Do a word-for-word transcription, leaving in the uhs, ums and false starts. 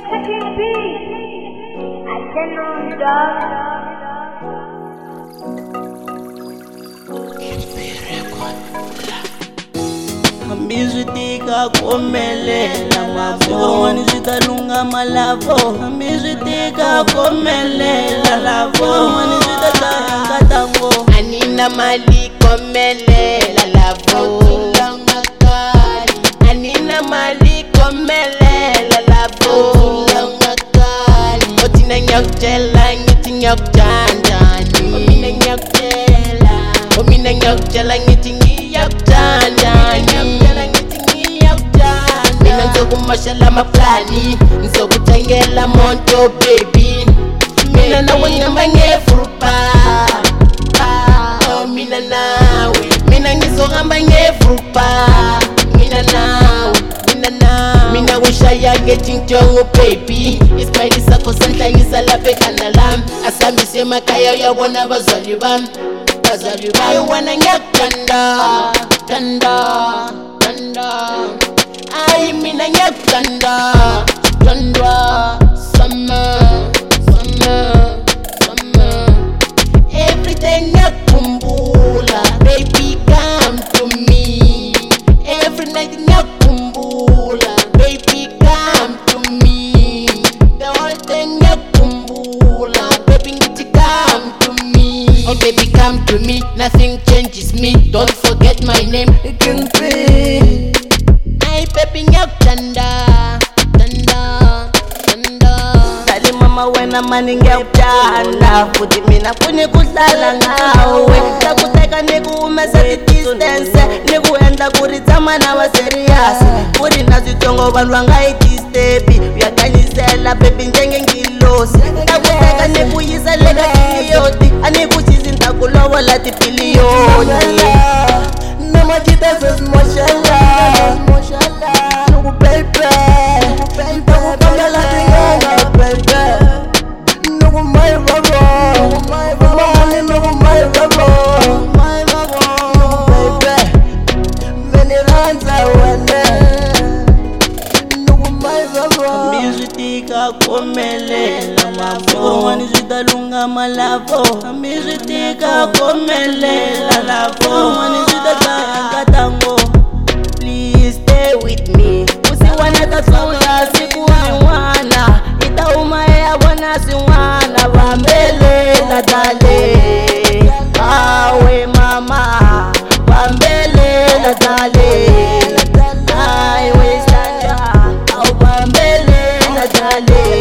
Executive B. I send on the dog. Ambizitika komelela lavo wani zitalunga malavo ambizitika komelela lavo wani zitatanga tango anina mali komelela lavo tulanga kali anina mali komelela lavo tulanga kali otina nyakjela ngiti nyakjandani omina nyakjela omina nyakjela ngiti nyakjandani mina nzokumashala maplani nzokutengela monto baby mina nawe ngihamba ngefurupa oh mina nawe mina ngizohamba ngefurupa mina nawe mina nawe mina ushaya ngetinjongo baby ismaili sakho sanhlanyisa lapha ekhanda lami asihambise emakhaya uyabona abazali bami bazali bami wena ngiyakuthanda thanda thanda ay mina ngiyakuthanda thandwa summer summer summer everyday ngiyakukhumbula baby come to me every night ngiyakukhumbula baby come to me the whole day ngiyakukhumbula baby ngithi come to me oh baby come to me nothing changes me don't forget my name it can be baby ngiyakuthanda thanda thanda dali mama wena mani ngiyakuthanda futhi mina funi kuhlala ngawe takuteka nikuumesa ti-distance nikuendla ku ri tshama na va serious ku ri na switsongo vanhu va nga yi disturbi uyakanyisela bebi njenge ngilosi takuteka nikuyisa le ka tiliyoti a ni ku xisi ni ta ku lovola tipiliyoni namajita sesimoxela nuku baby ntakupangela tinganga baby nuku my rabo mani nuku my rabo nuku baby venirandza wena nuku my rabo ambizitika komelela lavo wani zitalunga malavo ambizitika komelela lavo wani zitatanga tango please stay with me usiwana tatlula siku yin'wana itauma yavona swin'wana vambelela dale awe mama vambelela dale aiwe stanja au vambelela dale